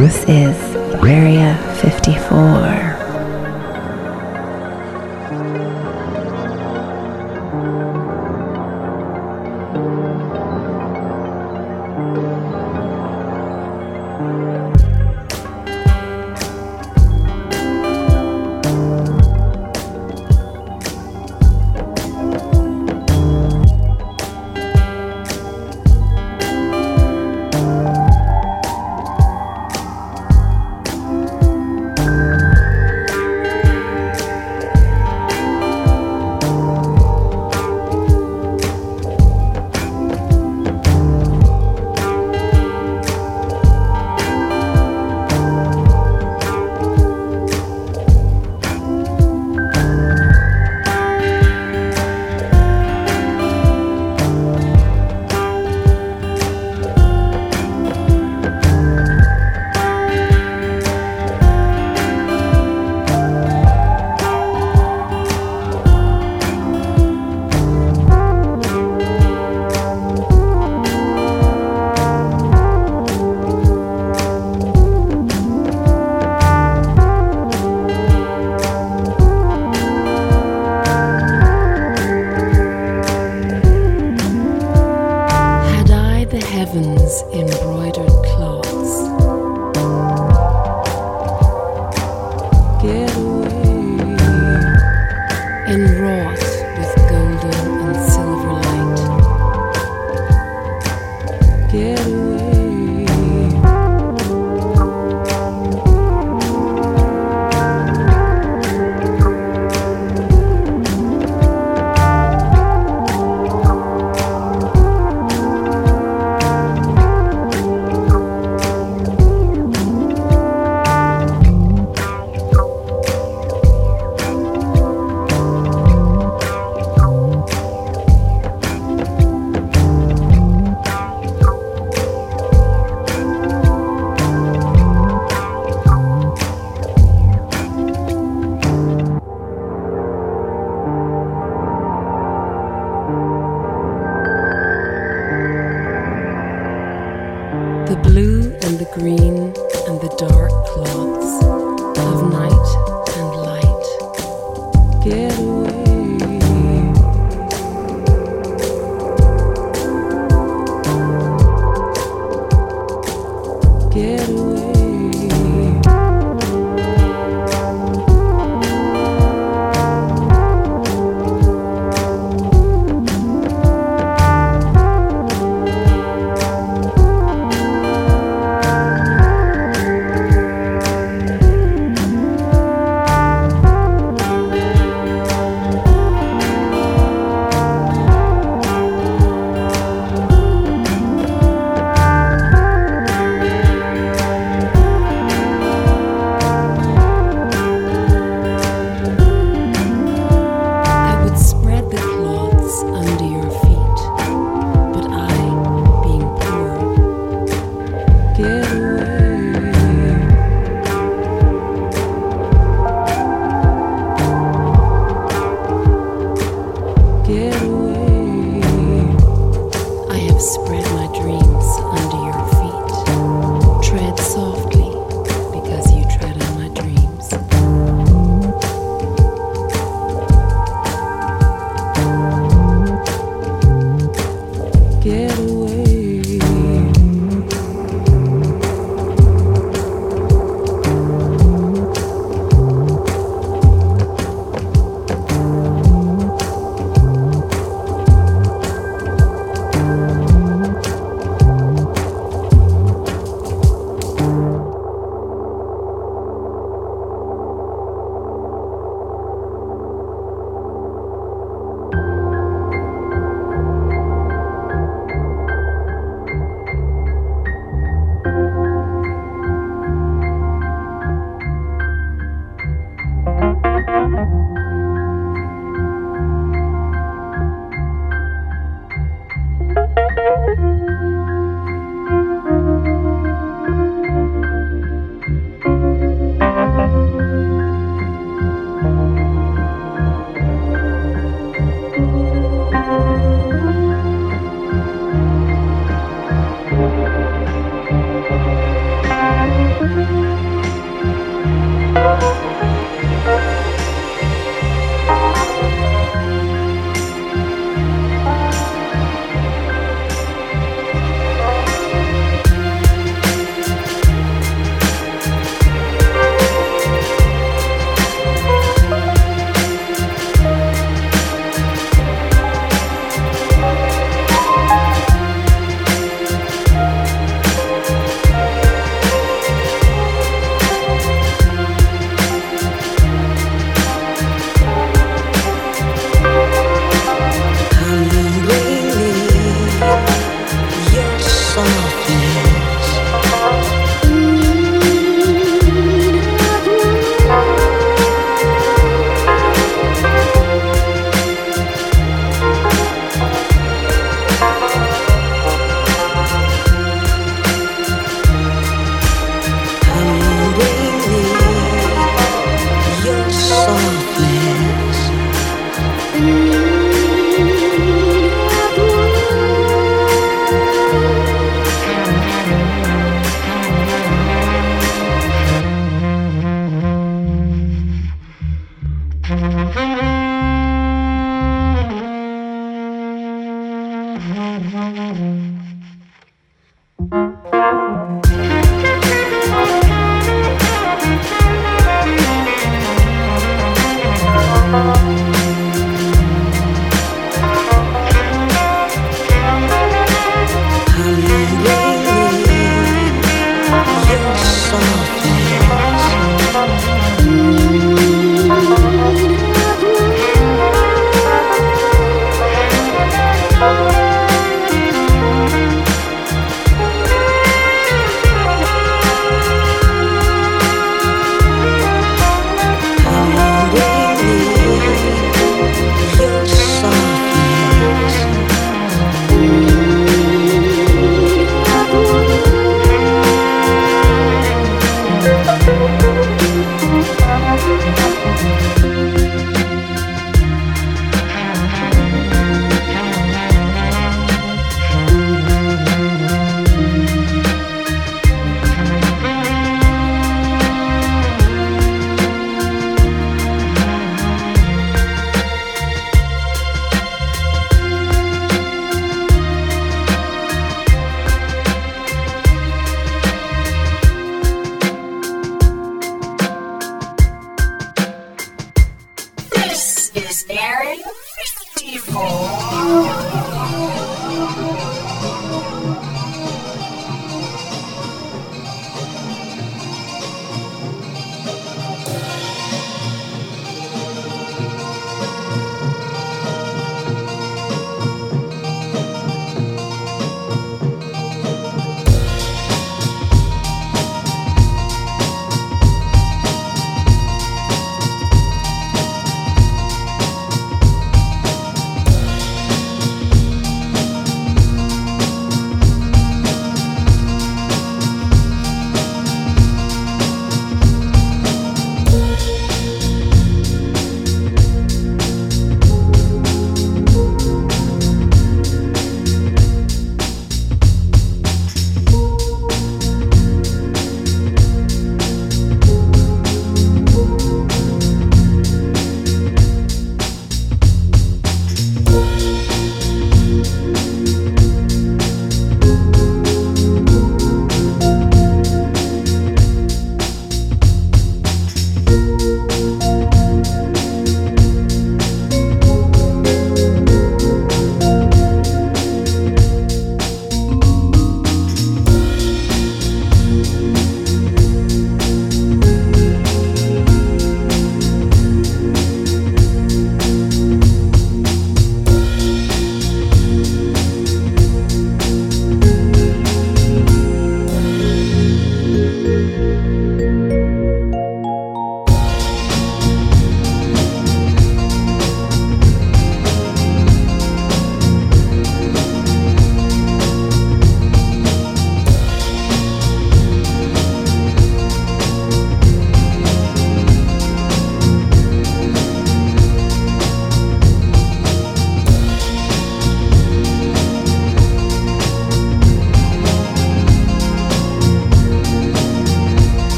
This is Area 54. Heavens embroidered cloths. Get away, enwrought with golden and silver light. Get away. The blue and the green and the dark cloths of night and light. Get away. Get away.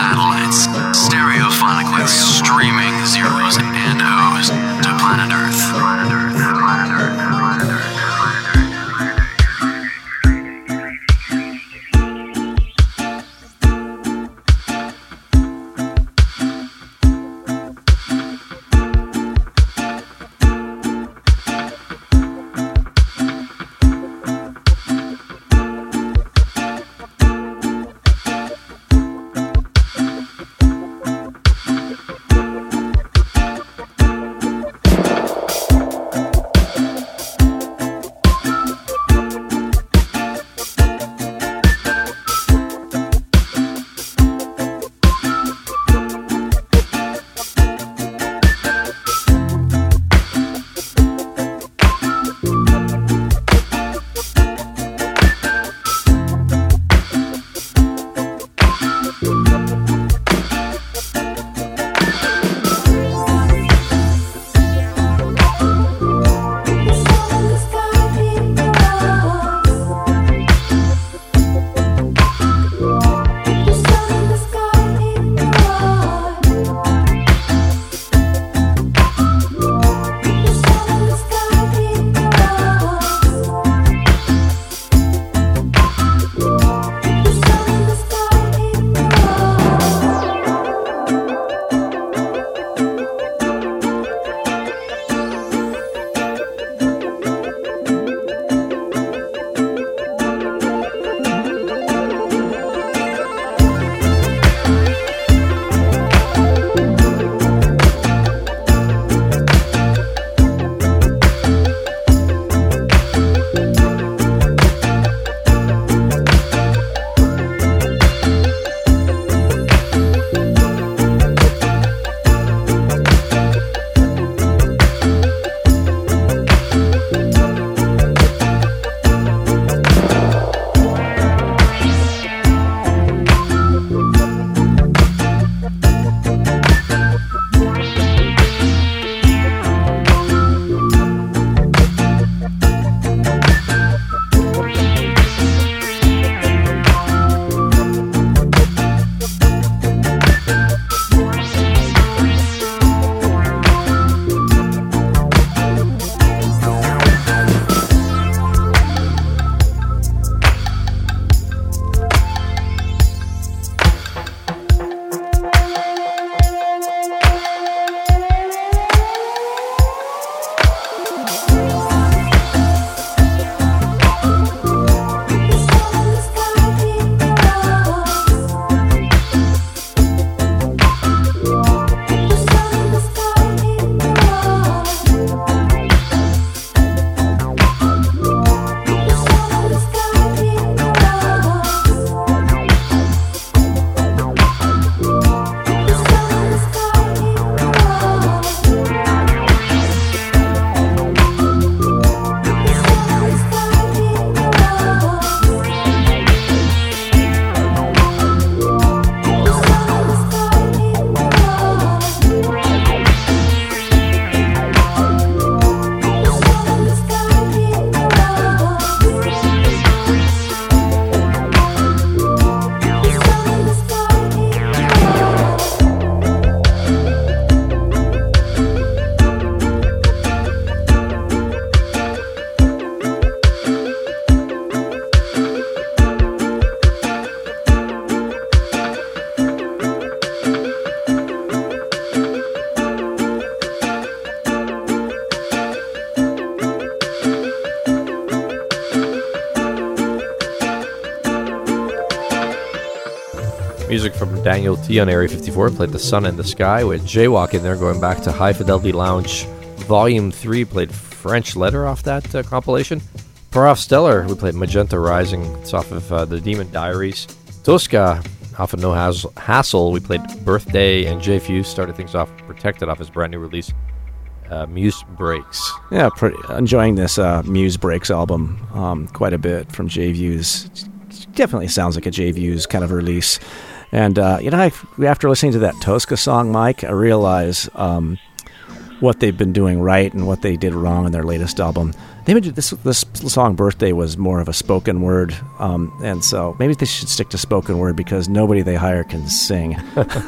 satellites, stereophonic with streaming zeros and O's to planet Earth. Music from Daniel T on Area 54 played The Sun in the Sky with Jaywalk in there, going back to High Fidelity Lounge Volume 3, played French Letter off that compilation. Paraff Stellar, we played Magenta Rising, it's off of the Demon Diaries. Tosca, off of No Hassle, we played Birthday, and Jay Fuse started things off Protected off his brand new release, Muse Breaks. Yeah, enjoying this Muse Breaks album quite a bit from Jay Fuse. Definitely sounds like a Jay Fuse kind of release. And, after listening to that Tosca song, Mike, I realize what they've been doing right and what they did wrong in their latest album. Maybe this song "Birthday" was more of a spoken word, and so maybe they should stick to spoken word because nobody they hire can sing.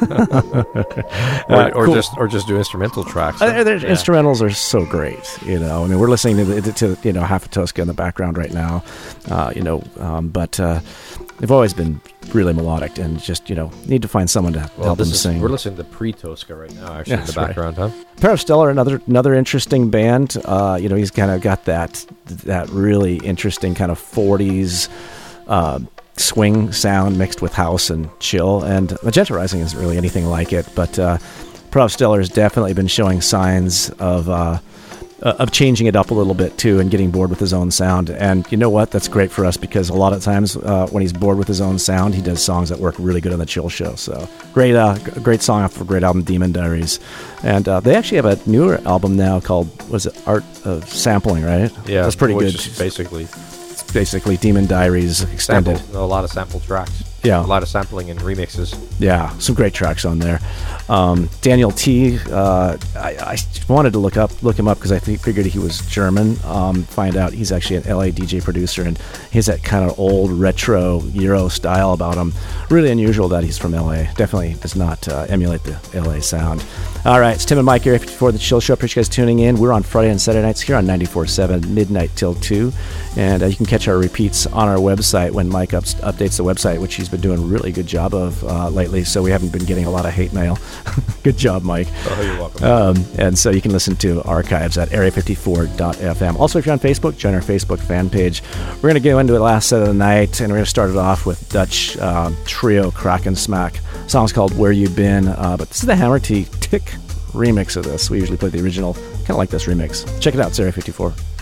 Or Cool. just do instrumental tracks. Their instrumentals are so great, I mean, we're listening to Half a Tosca in the background right now, but they've always been really melodic and just need to find someone to help them sing. We're listening to pre-Tosca right now, actually, in the That's right. background, huh? Pair of Stellar, another interesting band. He's kind of got that really interesting kind of 40s swing sound mixed with house and chill. And Magenta Rising isn't really anything like it, but Pair of Stellar has definitely been showing signs of changing it up a little bit too and getting bored with his own sound. And you know what? That's great for us because a lot of times when he's bored with his own sound, he does songs that work really good on the chill show. So great song off of a great album, Demon Diaries. And they actually have a newer album now called, Art of Sampling, right? Yeah, that's pretty good. Is basically Demon Diaries extended. a lot of sample tracks. Yeah. A lot of sampling and remixes. Yeah, some great tracks on there. Daniel T. I wanted to look him up because I figured he was German. Find out he's actually an LA DJ producer, and he has that kind of old retro Euro style about him. Really unusual that he's from LA. Definitely does not emulate the LA sound. All right, it's Tim and Mike here for the Chill Show. Appreciate you guys tuning in. We're on Friday and Saturday nights here on 94.7, midnight till 2. And you can catch our repeats on our website when Mike updates the website, which he's been doing a really good job of lately. So we haven't been getting a lot of hate mail. Good job, Mike. Oh, you're welcome. And so you can listen to archives at area54.fm. Also, if you're on Facebook, join our Facebook fan page. We're going to go into the last set of the night, and we're going to start it off with Dutch trio Kraken Smack. The song's called Where You Been, but this is the Hammer T Tick remix of this. We usually play the original. Kind of like this remix. Check it out, it's Area 54.